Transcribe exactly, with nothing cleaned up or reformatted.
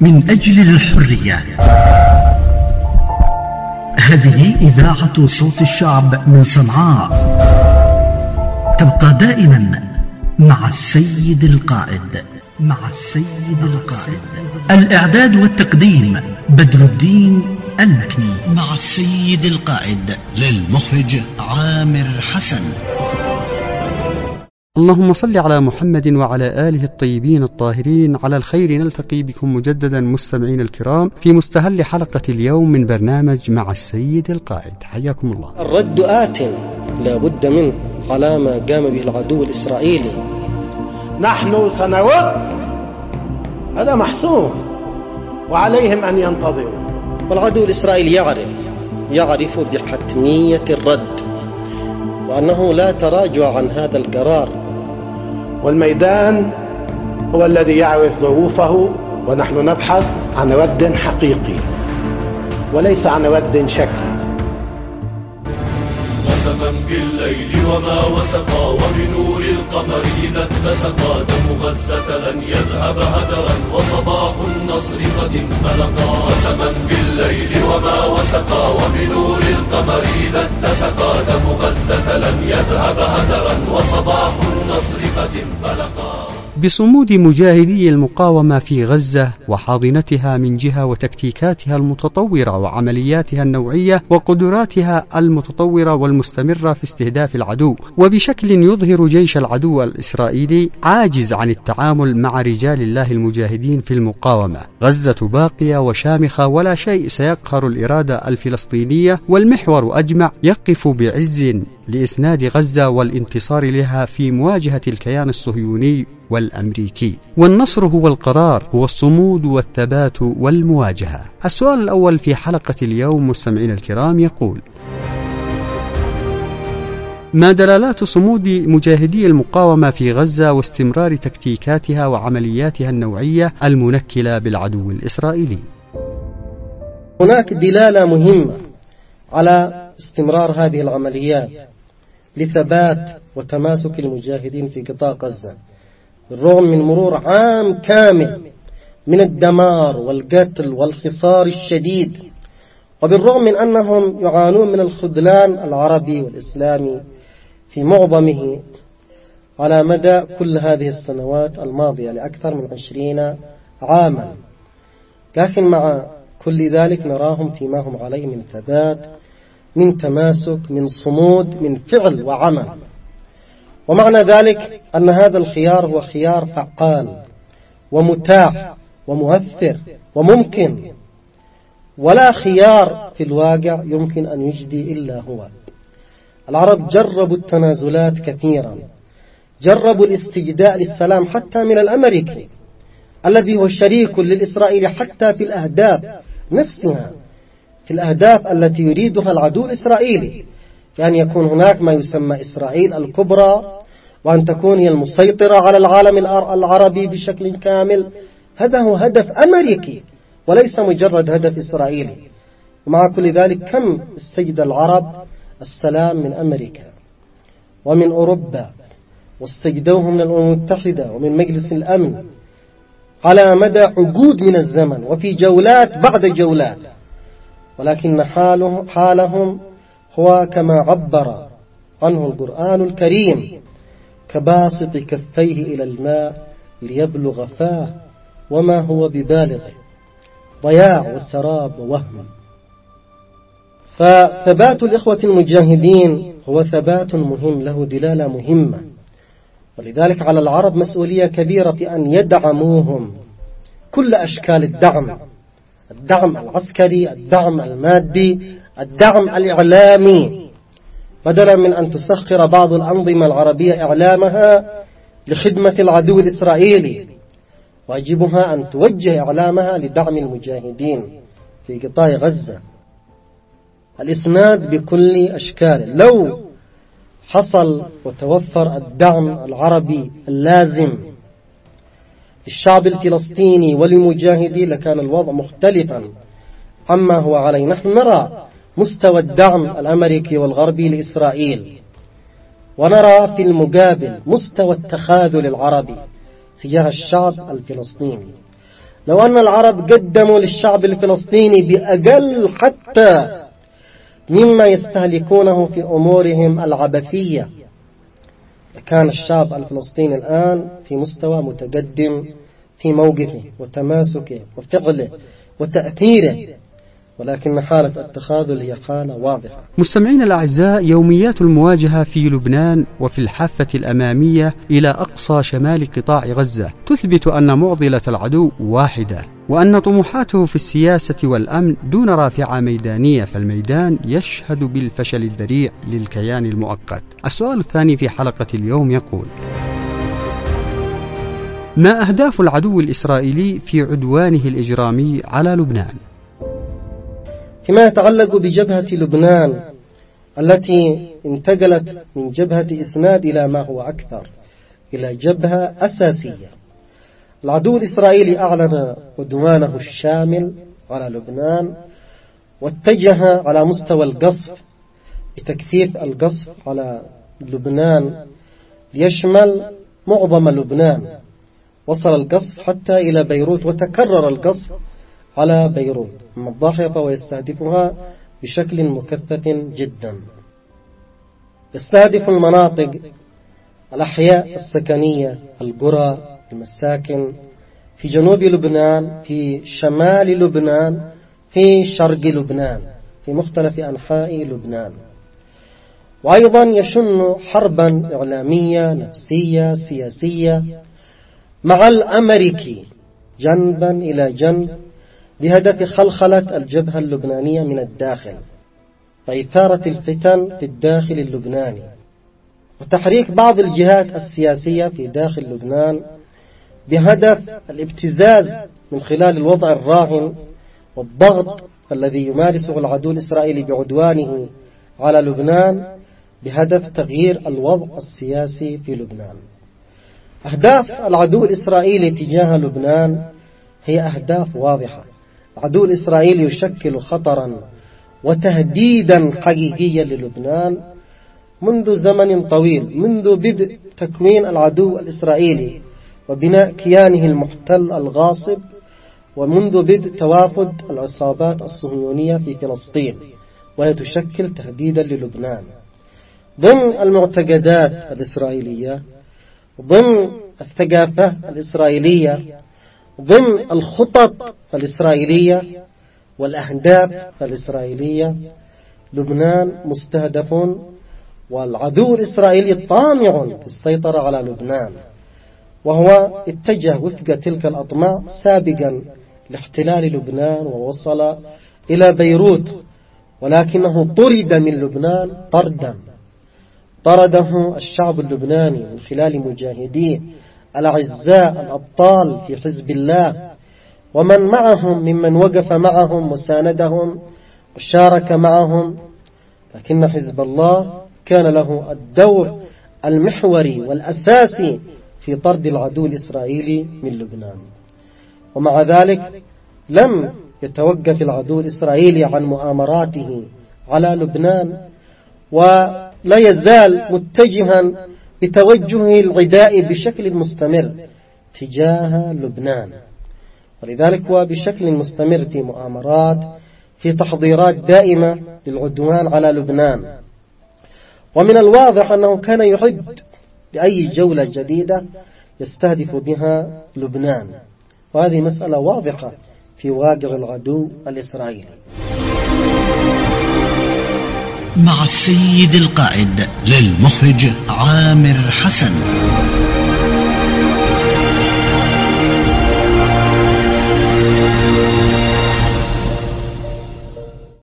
من أجل الحرية. هذه إذاعة صوت الشعب من صنعاء، تبقى دائما مع السيد القائد. مع السيد القائد. الإعداد والتقديم بدر الدين المكني. مع السيد القائد للمخرج عامر حسن. اللهم صل على محمد وعلى آله الطيبين الطاهرين. على الخير نلتقي بكم مجددا مستمعين الكرام في مستهل حلقة اليوم من برنامج مع السيد القائد. حياكم الله. الرد آت لا بد منه على ما قام به العدو الإسرائيلي. نحن سنرد، هذا محسوم وعليهم أن ينتظروا. والعدو الإسرائيلي يعرف يعرف بحتمية الرد وأنه لا تراجع عن هذا القرار، والميدان هو الذي يعرف ظروفه، ونحن نبحث عن رد حقيقي وليس عن رد شكلي. وسما بالليل وما وسقا وبنور القمر إذا اتسقا دم غزة لن يذهب هدرا وصباح النصر قد انفلقا. وسما بالليل وما وسقا وبنور القمر إذا اتسقا دم غزة لن يذهب هدرا وصباح النصر قد انفلقا. بصمود مجاهدي المقاومة في غزة وحاضنتها من جهة وتكتيكاتها المتطورة وعملياتها النوعية وقدراتها المتطورة والمستمرة في استهداف العدو، وبشكل يظهر جيش العدو الإسرائيلي عاجز عن التعامل مع رجال الله المجاهدين في المقاومة. غزة باقية وشامخة ولا شيء سيقهر الإرادة الفلسطينية، والمحور أجمع يقف بعز لإسناد غزة والانتصار لها في مواجهة الكيان الصهيوني والأمريكي. والنصر هو القرار، هو الصمود والثبات والمواجهة. السؤال الأول في حلقة اليوم مستمعين الكرام يقول: ما دلالات صمود مجاهدي المقاومة في غزة واستمرار تكتيكاتها وعملياتها النوعية المنكلة بالعدو الإسرائيلي؟ هناك دلالة مهمة على استمرار هذه العمليات لثبات وتماسك المجاهدين في قطاع غزة بالرغم من مرور عام كامل من الدمار والقتل والخسار الشديد، وبالرغم من أنهم يعانون من الخذلان العربي والإسلامي في معظمه على مدى كل هذه السنوات الماضية لأكثر من عشرين عاما، لكن مع كل ذلك نراهم فيما هم عليه من ثبات، من تماسك، من صمود، من فعل وعمل. ومعنى ذلك أن هذا الخيار هو خيار فعال ومتاح ومؤثر وممكن، ولا خيار في الواقع يمكن أن يجدي إلا هو. العرب جربوا التنازلات كثيرا، جربوا الاستجداء للسلام حتى من الأمريكي الذي هو شريك للإسرائيلي حتى في الأهداف نفسها، في الأهداف التي يريدها العدو الإسرائيلي، كأن يكون هناك ما يسمى إسرائيل الكبرى، وأن تكون هي المسيطرة على العالم العربي بشكل كامل. هذا هو هدف أمريكي وليس مجرد هدف إسرائيلي. ومع كل ذلك كم استجد العرب السلام من أمريكا ومن أوروبا، واستجدوه من الأمم المتحدة ومن مجلس الأمن على مدى عقود من الزمن وفي جولات بعد جولات، ولكن حاله حالهم هو كما عبر عنه القرآن الكريم: كباسط كفيه إلى الماء ليبلغ فاه وما هو ببالغه، ضياع وسراب ووهم. فثبات الإخوة المجاهدين هو ثبات مهم له دلالة مهمة، ولذلك على العرب مسؤولية كبيرة في أن يدعموهم كل أشكال الدعم، الدعم العسكري، الدعم المادي، الدعم الإعلامي، بدلا من أن تسخر بعض الأنظمة العربية إعلامها لخدمة العدو الإسرائيلي، واجبها أن توجه إعلامها لدعم المجاهدين في قطاع غزة. الإسناد بكل أشكاله. لو حصل وتوفر الدعم العربي اللازم للشعب الفلسطيني وللمجاهدين لكان الوضع مختلفا عما هو عليه. نحن نرى مستوى الدعم الأمريكي والغربي لإسرائيل، ونرى في المقابل مستوى التخاذل العربي تجاه الشعب الفلسطيني. لو أن العرب قدموا للشعب الفلسطيني بأقل حتى مما يستهلكونه في أمورهم العبثية، كان الشعب الفلسطيني الآن في مستوى متقدم في موقفه وتماسكه وفعله وتأثيره، ولكن حالة التخاذل هي حالة واضحة. مستمعين الأعزاء، يوميات المواجهة في لبنان وفي الحافة الأمامية إلى أقصى شمال قطاع غزة تثبت أن معضلة العدو واحدة، وأن طموحاته في السياسة والأمن دون رافعة ميدانية، فالميدان يشهد بالفشل الذريع للكيان المؤقت. السؤال الثاني في حلقة اليوم يقول: ما أهداف العدو الإسرائيلي في عدوانه الإجرامي على لبنان؟ فيما يتعلق بجبهة لبنان التي انتقلت من جبهة إسناد إلى ما هو أكثر، إلى جبهة أساسية، العدو الإسرائيلي أعلن عدوانه الشامل على لبنان، واتجه على مستوى القصف بتكثيف القصف على لبنان ليشمل معظم لبنان. وصل القصف حتى إلى بيروت، وتكرر القصف على بيروت، أما الضاحية فهو يستهدفها بشكل مكثف جدا. يستهدف المناطق الأحياء السكنية، القرى، المساكن في جنوب لبنان، في شمال لبنان، في شرق لبنان، في مختلف أنحاء لبنان. وأيضا يشن حربا إعلامية نفسية سياسية مع الأمريكي جنبا إلى جنب بهدف خلخلة الجبهة اللبنانية من الداخل، وإثارة الفتن في الداخل اللبناني، وتحريك بعض الجهات السياسية في داخل لبنان بهدف الابتزاز من خلال الوضع الراهن والضغط الذي يمارسه العدو الإسرائيلي بعدوانه على لبنان بهدف تغيير الوضع السياسي في لبنان. أهداف العدو الإسرائيلي تجاه لبنان هي أهداف واضحة. العدو الإسرائيلي يشكل خطرا وتهديدا حقيقيا للبنان منذ زمن طويل، منذ بدء تكوين العدو الإسرائيلي وبناء كيانه المحتل الغاصب، ومنذ بدء توافد العصابات الصهيونية في فلسطين، وهي تشكل تهديدا للبنان ضمن المعتقدات الإسرائيلية، ضمن الثقافة الإسرائيلية، ضمن الخطط الإسرائيلية والأهداف الإسرائيلية. لبنان مستهدف، والعدو الإسرائيلي طامع في السيطرة على لبنان، وهو اتجه وفق تلك الأطماع سابقا لاحتلال لبنان ووصل إلى بيروت، ولكنه طرد من لبنان طردا طرده الشعب اللبناني من خلال مجاهديه الأعزاء الأبطال في حزب الله ومن معهم ممن وقف معهم وساندهم وشارك معهم، لكن حزب الله كان له الدور المحوري والأساسي في طرد العدو الإسرائيلي من لبنان. ومع ذلك لم يتوقف العدو الإسرائيلي عن مؤامراته على لبنان، ولا يزال متجها بتوجهه العدائي بشكل مستمر تجاه لبنان، ولذلك هو بشكل مستمر في مؤامرات، في تحضيرات دائمة للعدوان على لبنان. ومن الواضح أنه كان يعد لأي جولة جديدة يستهدف بها لبنان، وهذه مسألة واضحة في واقع العدو الإسرائيلي. مع السيد القائد للمخرج عامر حسن.